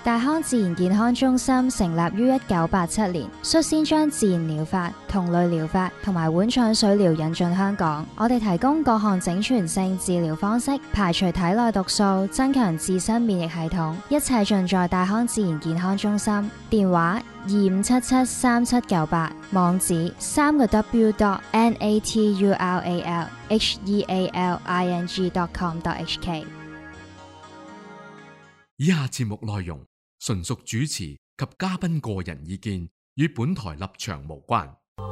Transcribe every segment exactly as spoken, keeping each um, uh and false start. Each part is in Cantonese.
大康自然健康中心成立於一九八七年，率先將自然療法、同類療法同埋碗腸水療引進香港。我哋提供各項整全性治療方式，排除體內毒素，增強自身免疫系統，一切盡在大康自然健康中心。電話二五七七三七九八，網址三個 w dot n a t u r a l h e a l i n g dot com dot h k。 以下節目內容純屬主持及嘉賓個人意見，與本台立場無關。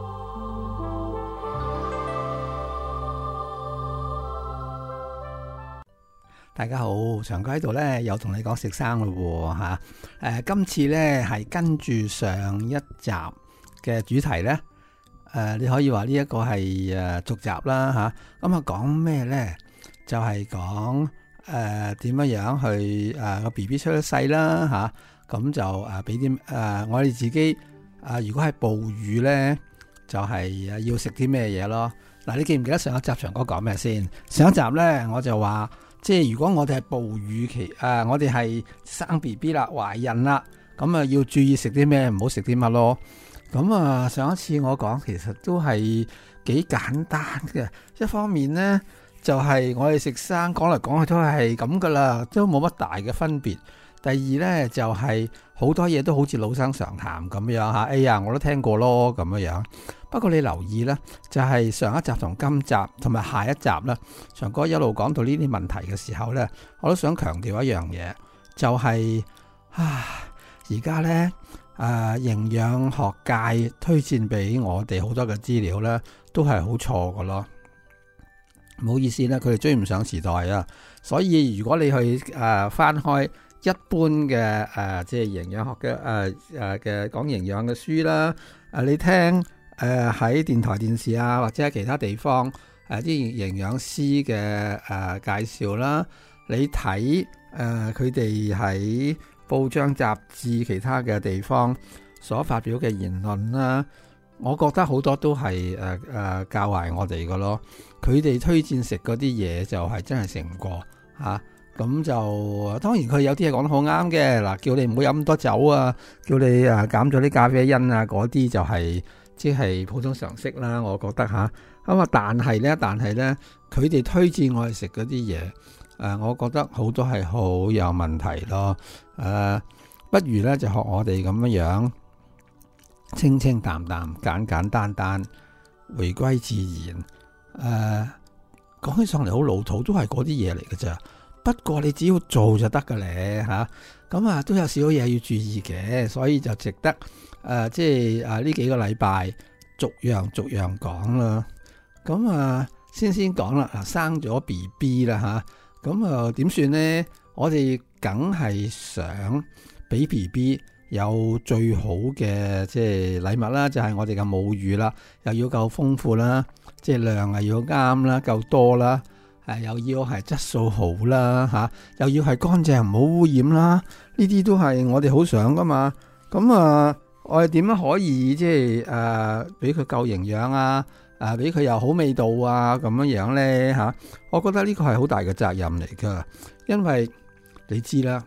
大家好，長哥喺度咧，又同你講食生咯吓。誒、呃，今次咧係跟住上一集嘅主題咧，誒、呃，你可以話呢一個係誒續集啦吓。咁啊，講咩咧？就係講誒點樣樣去誒個 B B 出咗世啦吓。咁、啊、就誒俾啲誒我哋自己誒、呃，如果係哺乳咧，就係、是、要食啲咩嘢咯。嗱、呃，你記唔記得上一集長哥講咩先？上一集咧我就話。即係如果我哋係哺乳期，誒、呃，我哋係生 B B 啦，懷孕啦，咁啊要注意食啲咩，唔好食啲乜咯。咁啊，上一次我講其實都係幾簡單嘅。一方面咧，就係、是、我哋食生講嚟講去都係咁噶啦，都冇乜大嘅分別。第二咧就係、是、好多嘢都好似老生常談咁樣吓，哎呀我都聽過咯咁樣樣。不過你留意咧，就係、是、上一集同今集同埋下一集咧，長哥一路講到呢啲問題嘅時候咧，我都想強調一樣嘢，就係、是、啊而家咧誒營養學界推薦俾我哋好多嘅資料咧，都係好錯噶咯。唔好意思咧，佢哋追唔上時代啊。所以如果你去誒翻開一般嘅誒、呃、即係營養學嘅誒誒嘅講營養嘅書啦，誒、呃、你聽誒喺、呃、電台電視啊或者喺其他地方誒啲營養師嘅誒、呃、介紹啦，你睇誒佢哋喺報章雜誌其他嘅地方所發表嘅言論啦，我覺得好多都係誒誒教壞我哋嘅咯。佢哋推薦食嗰啲嘢就係真係食唔過嚇。咁就當然佢有啲嘢講得好啱嘅，嗱，叫你唔好飲咁多酒啊，叫你誒減咗啲咖啡因啊，嗰啲就係即係普通常識啦，我覺得吓。咁啊，但係咧，但係咧，佢哋推薦我哋食嗰啲嘢，誒，我覺得好多係好有問題咯。誒，不如咧就學我哋咁樣樣，清清淡淡、簡簡單單，回歸自然。誒，講起上嚟好老土，都係嗰啲嘢嚟嘅咋。不過你只要做就得㗎咧嚇，咁啊都有少少嘢要注意嘅，所以就值得誒、呃，即係啊呢幾個禮拜逐樣逐樣講啦。咁啊先先講啦，嗱生咗 B B 啦嚇，咁啊點算咧？我哋梗係想俾 B B 有最好嘅即係禮物啦，就係、是、我哋嘅母乳啦，又要夠豐富啦，即係量係要啱啦，夠多啦。誒又要係質素好啦嚇，又要係乾淨唔好污染啦，呢啲都係我哋好想噶嘛。咁啊，我哋點樣可以即係誒俾佢夠營養啊？誒俾佢又好味道啊咁樣樣咧嚇？我覺得呢個係好大嘅責任嚟噶，因為你知啦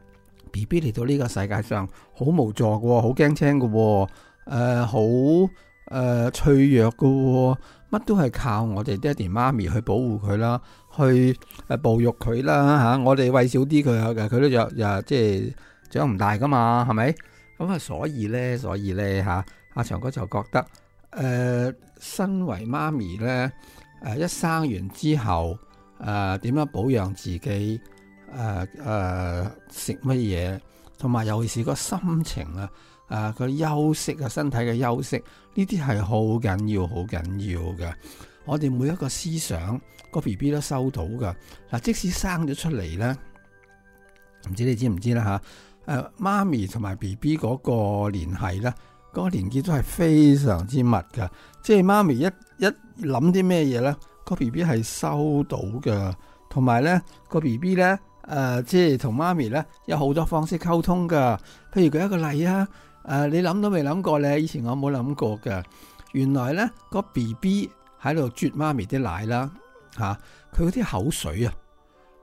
，B B 嚟到呢個世界上好無助嘅喎，好驚青嘅喎，誒好誒脆弱嘅喎。乜都係靠我哋爹哋媽咪去保護佢啦，去誒哺育佢啦嚇。我哋餵少啲佢嘅，佢都又又即係長唔大噶嘛，係咪？咁啊，所以咧，所以咧嚇，阿長哥就覺得誒、呃，身為媽咪咧，誒、呃、一生完之後誒點樣保養自己，誒、呃、誒、呃、食乜嘢，同埋尤其是個心情啊。啊！佢休息啊，身體嘅休息呢啲係好緊要，好緊要嘅。我哋每一個思想，個 B B 都收到噶。嗱，即使生咗出嚟咧，唔知你知唔知啦吓？誒、啊，媽咪同埋 B B 嗰個聯繫咧，嗰、嗰個連結都係非常之密噶。即係媽咪一一諗啲咩嘢咧，個 B B 係收到噶。同埋咧，個 B B 咧，誒、呃，即係同媽咪咧有好多方式溝通噶。譬如舉一個例啊。誒、呃，你諗都未諗過咧？以前我冇諗過嘅，原來咧個 B B 喺度啜媽咪啲奶啦，吓佢嗰啲口水啊，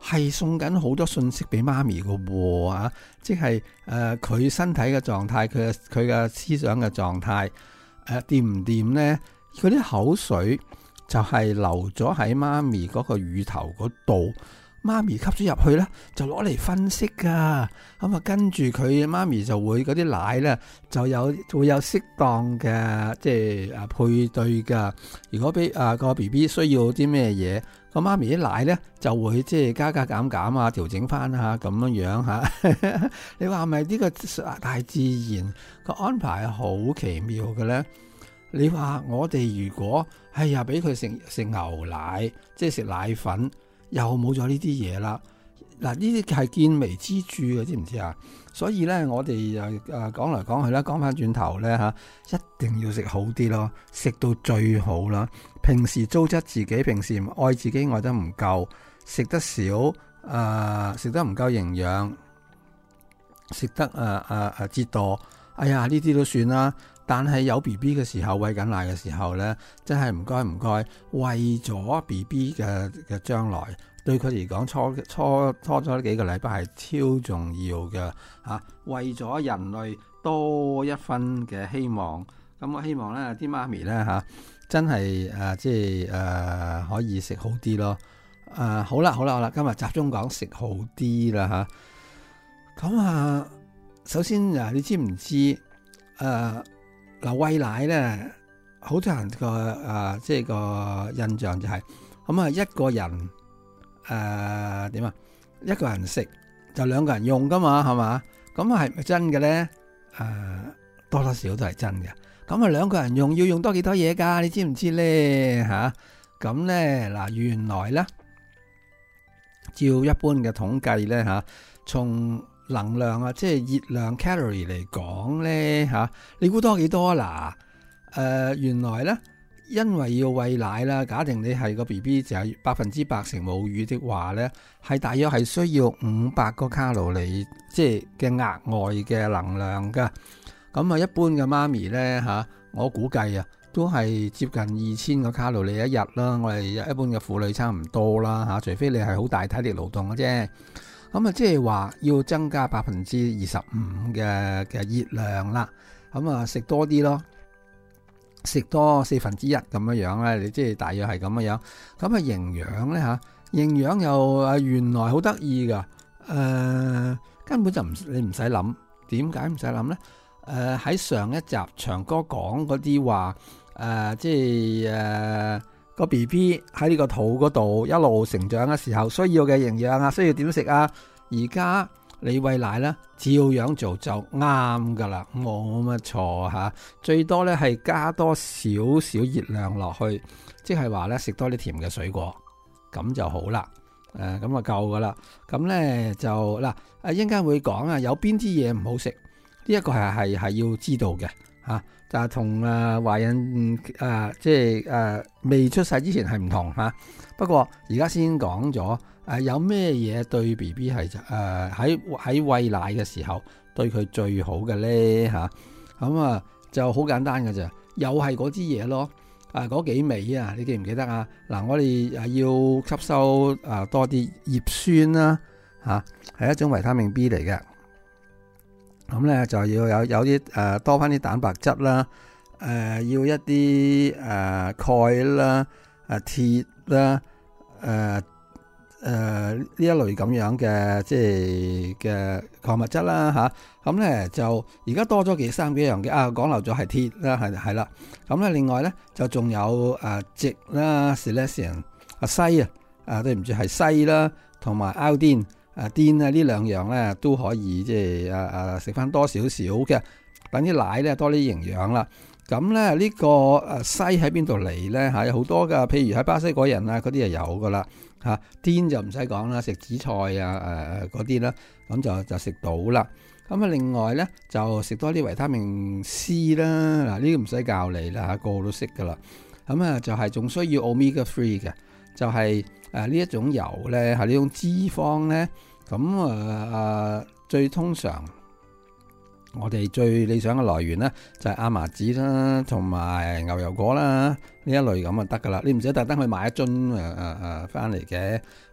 係送緊好多信息俾媽咪嘅喎啊！即係誒佢身體嘅狀態，佢嘅佢嘅思想嘅狀態誒掂唔掂咧？嗰啲口水就係流咗喺媽咪嗰個乳頭嗰度。媽咪吸咗入去咧，就攞嚟分析噶。咁啊，跟住佢媽咪就會嗰啲奶咧，就有會有適當嘅即係啊配對噶。如果俾啊個 B B 需要啲咩嘢，個媽咪啲奶咧就會即係加加減減啊，調整翻下咁樣樣嚇。你話係咪呢個大自然個安排係好奇妙嘅咧？你話我哋如果係又俾佢食食牛奶，即係食奶粉。又冇咗呢啲嘢啦，嗱呢啲係見微知著嘅，知唔知啊？所以咧，我哋誒誒講嚟講去咧，講翻轉頭咧嚇，一定要食好啲咯，食到最好啦。平時糟質自己，平時愛自己愛得唔夠，食得少，誒、呃、食得唔夠營養，食得誒誒誒折墮，哎呀呢啲都算啦。但係有 B B 嘅時候，餵緊奶嘅時候咧，真係唔該唔該，為咗 B B 嘅嘅將來，對佢嚟講，初初初咗幾個禮拜係超重要嘅嚇、啊。為咗人類多一分嘅希望，咁我希望咧啲媽咪咧嚇，真係誒、啊、即係誒、啊、可以食好啲咯。誒、啊、好啦好啦好啦，今日集中講食好啲啦嚇。咁啊，首先啊，你知唔知誒？啊嗱，餵奶咧，好多人個誒、呃，即係個印象就係咁啊，一個人誒點啊，一個人食就兩個人用噶嘛，係嘛？咁係咪真嘅咧？誒、呃，多多少少都係真嘅。咁啊，兩個人用要用多幾多嘢噶？你知唔知咧？吓、啊，咁咧嗱，原來咧，照一般嘅統計咧吓，從能量啊，即係熱量 calorie 嚟講咧嚇，你估多幾多嗱？誒、呃，原來咧，因為要餵奶啦，假定你係個 B B 就係百分之百食母乳的話咧，係大約係需要五百個卡路里，即係嘅額外嘅能量噶。咁啊，一般嘅媽咪咧嚇，我估計啊，都係接近二千個卡路里一日啦。我哋一般嘅婦女差唔多啦嚇，除非你係好大體力勞動嘅啫。咁啊，即係話要增加百分之二十五嘅嘅熱量啦。咁啊，食多啲咯，食多四分之一咁樣樣咧，你即係大約係咁樣樣。咁啊，營養咧嚇，營養又啊原來好得意噶。誒、呃，根本就唔你唔使諗，點解唔使諗咧？誒、呃，喺上一集長哥講嗰啲話，誒、呃，即係誒。呃個 B B 喺呢個肚嗰度一路成長嘅時候，需要嘅營養啊，需要點食啊？而家你餵奶咧，照樣做就啱噶啦，冇乜錯吓。最多咧係加多少少熱量落去，即係話咧食多啲甜嘅水果，咁就好啦。誒、呃，咁啊夠噶啦。咁咧就嗱，誒一陣間會講啊，有邊啲嘢唔好食？呢、這、一個係係係要知道嘅吓。啊就係同誒懷孕誒，即係誒未出世之前係唔同嚇。不過而家先講咗誒，有咩嘢對 B B 係誒喺喺餵奶嘅時候對佢最好嘅咧嚇？咁啊就好簡單嘅咋，又係嗰啲嘢咯。啊嗰幾味啊，你記唔記得啊？嗱，我哋誒要吸收誒多啲葉酸啦嚇，係一種維他命 B 嚟嘅。咁咧就要有有啲誒、呃、多翻啲蛋白質啦，誒、呃、要一啲誒鈣啦、誒鐵啦、誒誒呢一類咁樣嘅即係嘅礦物質啦嚇。咁、啊、咧就而家多咗幾三幾樣嘅啊，講漏咗係鐵啦，係係啦。咁咧另外咧就仲有誒矽啦、Selenium 啊硒啊，啊對唔住係硒啦，同埋 iodine。啊，碘啊，呢兩樣咧都可以即係啊啊食翻多少少嘅，等啲奶咧多啲營養啦。咁咧呢個誒硒喺邊度嚟咧嚇？有好多噶，譬如喺巴西果仁啊嗰啲就有噶啦嚇。碘就唔使講啦，食紫菜啊誒嗰啲啦，咁就就食到啦。咁啊另外咧就食多啲維他命 C 啦，嗱呢個唔使教你啦嚇，個個都識噶啦。咁啊就係仲需要 omega three 嘅，就係誒呢一種油咧係呢種脂肪咧。咁啊啊最通常我哋最理想嘅來源咧就係亞麻籽啦，同埋牛油果啦，呢一類咁就得噶啦。你唔使特登去買一樽誒誒誒翻嚟嘅。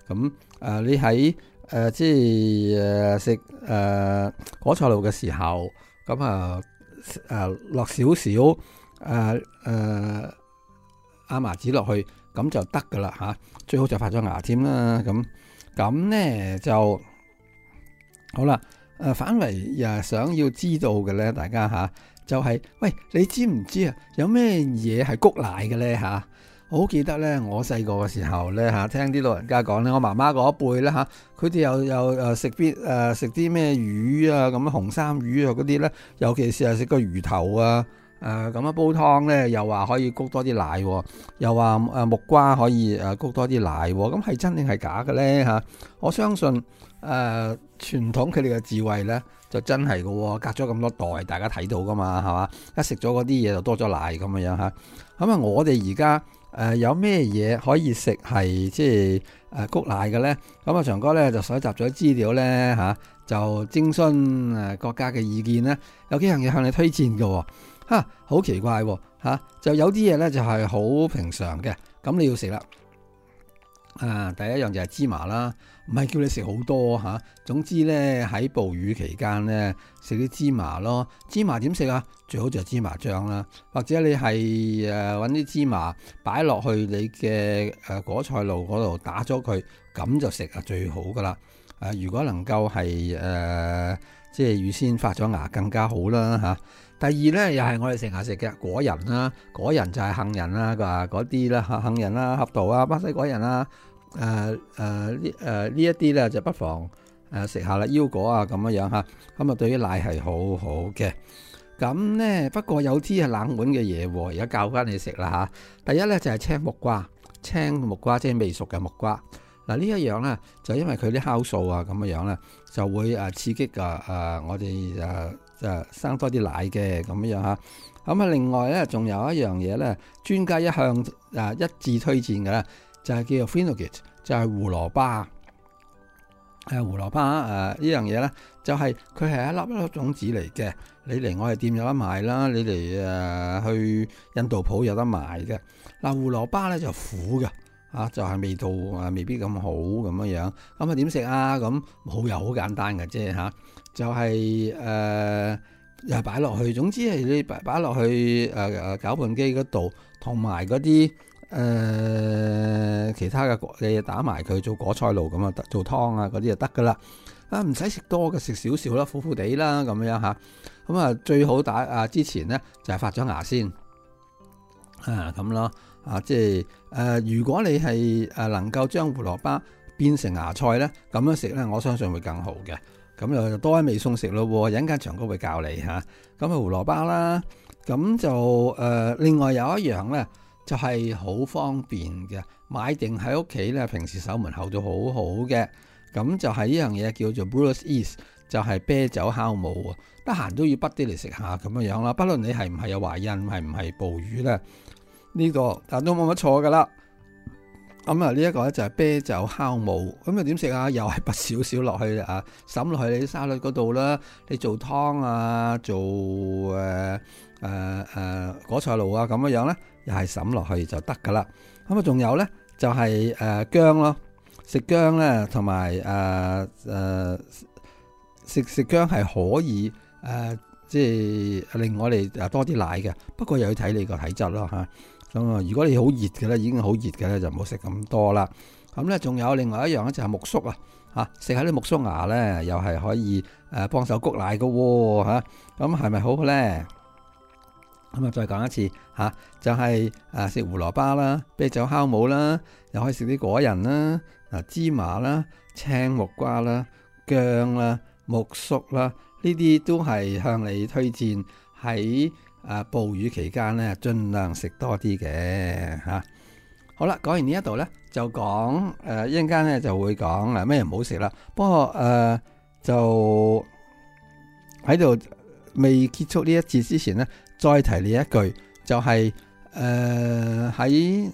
咁誒、呃、你喺誒、呃、即係誒食誒果菜露嘅時候，咁啊誒落少少誒誒亞麻籽落去，咁就得噶啦嚇。最好就發咗芽添啦。咁咁咧就好啦。誒、呃、反為誒想要知道嘅咧，大家嚇、啊、就係、是、喂，你知唔知啊？有咩嘢係谷奶嘅咧嚇？我好記得咧，我細個嘅時候咧嚇，聽啲老人家講咧，我媽媽嗰一輩咧嚇，佢哋又又誒食啲誒食啲咩魚啊，咁紅衫魚啊嗰啲咧，尤其是係食個魚頭啊，誒咁樣煲湯咧，又話可以谷多啲奶，又話誒木瓜可以誒谷多啲奶，咁係真定係假嘅咧嚇？我相信誒、呃、傳統佢哋嘅智慧咧，就真係嘅，隔咗咁多代，大家睇到噶嘛，係嘛？一食咗嗰啲嘢就多咗奶咁樣嚇。咁啊，我哋而家誒有咩嘢可以食係即係誒谷奶嘅咧？咁啊，長哥咧就搜集咗資料咧嚇，就徵詢誒國家嘅意見咧，有幾樣嘢向你推薦嘅嚇，好奇怪嚇，就有啲嘢咧就係好平常嘅，咁你要食啦。啊，第一樣就係芝麻啦，唔係叫你食好多嚇、啊。總之咧喺捕魚期間咧食啲芝麻咯。芝麻點食啊？最好就係芝麻醬啦，或者你係誒揾啲芝麻擺落去你嘅誒果菜露嗰度打咗佢，咁就食啊最好噶啦。誒、啊，如果能夠係誒、呃、即係預先發咗芽更加好啦嚇。啊第二咧，又係我哋成日食嘅果仁啦，果仁就係杏仁啦，嗰啲啦嚇，杏仁啦、合桃啊、巴西果仁啊，誒誒呢誒呢一啲咧就不妨誒食下啦，腰果啊咁樣樣嚇，咁啊對於奶係好好嘅。咁咧不過有啲係冷門嘅嘢喎，而家教翻你食啦嚇。第一咧就係青木瓜，青木瓜即係未熟嘅木瓜。嗱呢一樣咧就因為佢啲酵素啊咁樣樣咧，就會誒刺激啊誒我哋誒。就生多啲奶嘅咁樣嚇，咁啊另外咧仲有一樣嘢咧，專家一向啊一致推薦嘅咧，就係叫做 Fenugreek，就係胡蘿蔔。誒胡蘿蔔誒呢樣嘢咧，就係佢係一粒一粒種子嚟嘅。你嚟我哋店有得賣啦，你嚟誒去印度鋪有得賣嘅。嗱胡蘿蔔咧就苦嘅嚇，就係味道啊未必咁好咁樣樣。咁啊點食啊？咁好又好簡單嘅啫嚇。就係誒又係擺落去，總之係你擺擺落去誒誒攪拌機嗰度，同埋嗰啲誒其他嘅嘢打埋佢做果菜露咁啊，做湯啊嗰啲就得噶啦。啊唔使食多嘅，食少少啦，苦苦地啦咁樣嚇。咁啊最好打啊之前咧就係發咗芽先啊咁咯。啊即係誒、呃、如果你係誒能夠將胡蘿蔔變成芽菜咧，咁樣食咧，我相信會更好嘅。咁又多一味餸食咯喎，陣間長哥會教你嚇。咁啊胡蘿蔔啦，咁就誒、呃、另外有一樣咧，就係、是、好方便嘅，買定喺屋企咧，平時守門口都好好嘅。咁就係呢樣嘢叫做 Brewer's Yeast，就係啤酒酵母啊。得閒都要滗啲嚟食下咁樣樣啦。不論你係唔係有懷孕，係唔係捕魚咧，呢、這個但都冇乜錯噶啦。咁啊，呢一個咧就係啤酒酵母，咁又點食啊？又係拔少少落去啊，滲落去你啲沙律嗰度啦。你做湯啊，做誒誒誒果菜露啊，咁樣樣咧，又係滲落去就得噶啦。咁啊，仲有咧就係、是、誒、呃、薑咯，食薑咧同埋誒誒食食薑係可以誒、呃，即係令我哋誒多啲奶嘅。不過又要睇你個體質咯嚇。咁啊，如果你好熱嘅咧，已經好熱嘅咧，就唔好食咁多啦。咁咧，仲有另外一樣咧，就係苜蓿啊，嚇食下啲苜蓿芽咧，又係可以誒幫手谷奶嘅喎嚇。咁係咪好好咧？咁啊，再講一次嚇，就係誒食胡蘿蔔啦、啤酒酵母啦，又可以食啲果仁啦、嗱芝麻啦、青木瓜啦、薑啦、苜蓿啦，呢啲都係向你推薦喺誒捕魚期間咧，盡量食多啲嘅嚇。好啦，講完呢一度咧，就講誒一陣間咧就會講誒咩唔好食啦。不過誒、呃、就喺度未結束呢一節之前咧，再提你一句，就係誒喺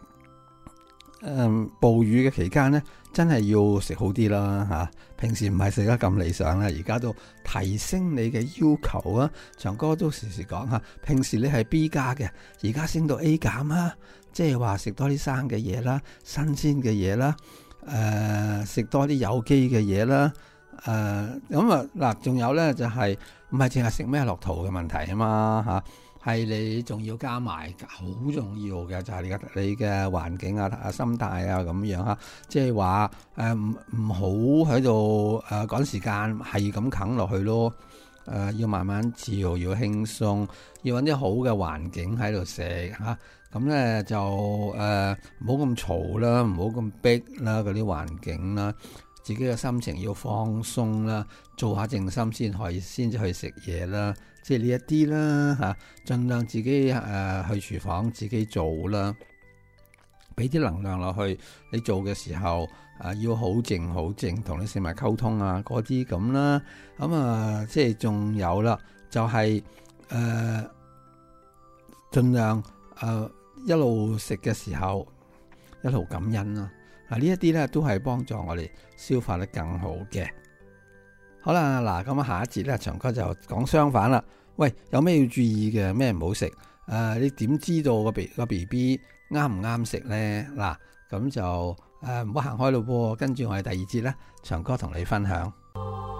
誒捕魚嘅期間咧，真係要食好啲啦嚇。平時唔係食得咁理想啦，而家都提升你嘅要求啊！長哥都時時講嚇，平時你係 B 加嘅，而家升到 A 減啊！即係話食多啲生嘅嘢啦，新鮮嘅嘢啦，誒、 誒食多啲有機嘅嘢啦。誒咁啊嗱，仲有咧就係唔係淨係食咩落肚嘅問題啊嘛嚇。係你仲要加埋好重要嘅，就係你嘅你嘅環境啊、啊心態啊咁樣嚇，即係話誒唔唔好喺度誒趕時間係咁啃落去咯。誒、呃、要慢慢照，要輕鬆，要揾啲好嘅環境喺度食嚇。咁、啊、咧就誒唔好咁嘈啦，唔好咁逼啦，嗰啲環境啦，自己嘅心情要放鬆啦，做下靜心先可以先至去食嘢啦。即係呢一啲啦嚇，盡量自己誒、呃、去廚房自己做啦，俾啲能量落去。你做嘅時候啊、呃，要好靜好靜，同你食物溝通啊，嗰啲咁啦。咁啊，即係仲有啦，就係、是、誒、呃、盡量誒、呃、一路食嘅時候一路感恩啦。啊，呢一啲咧都係幫助我哋消化得更好嘅。好啦，嗱咁啊，下一節咧，長哥就講相反啦。喂，有咩要注意嘅？咩唔好食？誒、呃，你點知道個 B 個 B B 啱唔啱食咧？嗱，咁就誒唔好行開咯噃。跟住我哋第二節咧，長哥同你分享。